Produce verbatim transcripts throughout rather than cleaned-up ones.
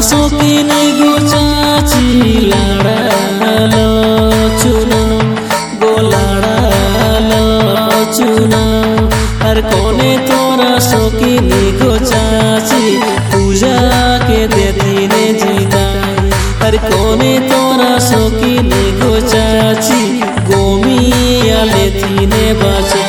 शौकीन गो चाची लाड़ा चुना गो लाड़ा चुना हर कोने तोरा शौकीन गो चाची पूजा के देती ने जीना हर कोने तोरा शौकीन गो चाची गोमिया लेती ने बचा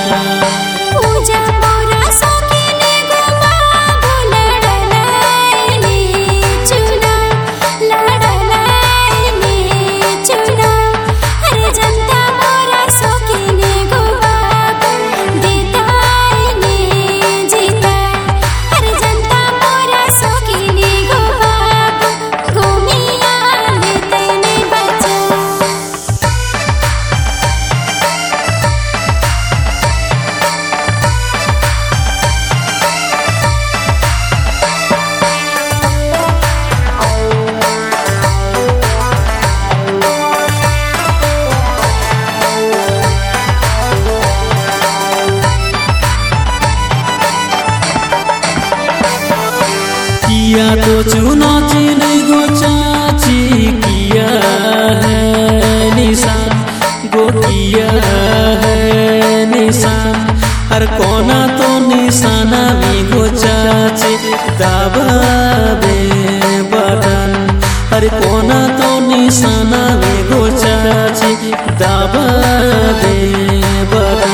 किया तो चुना चीन गो चाची किया है निशान गो किया है निशान हर कोना तो निशाना भी गो चाची दबा दे बटन हर कोना तो निशाना भी गो चाची दबा दे बटन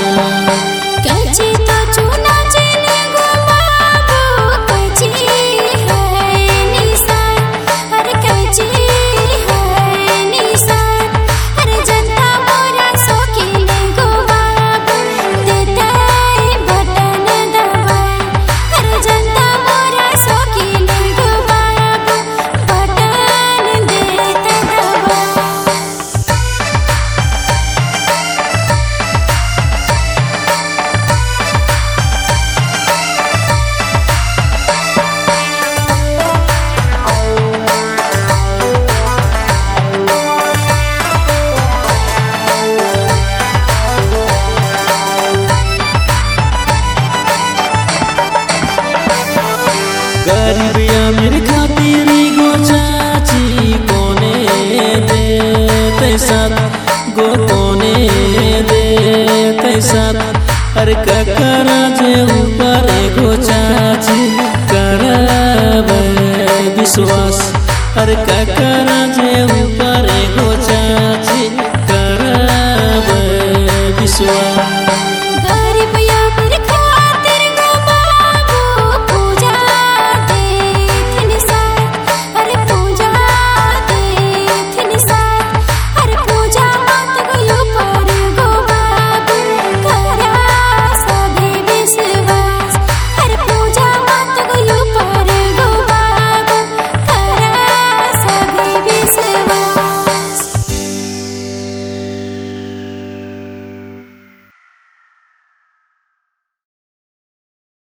गरीब अमीर खातिर गो चाची कोने दे तैसात गो कोने दे तैसात हर ककरा जे ऊपर गो चाची करब विश्वास हर ककरा जे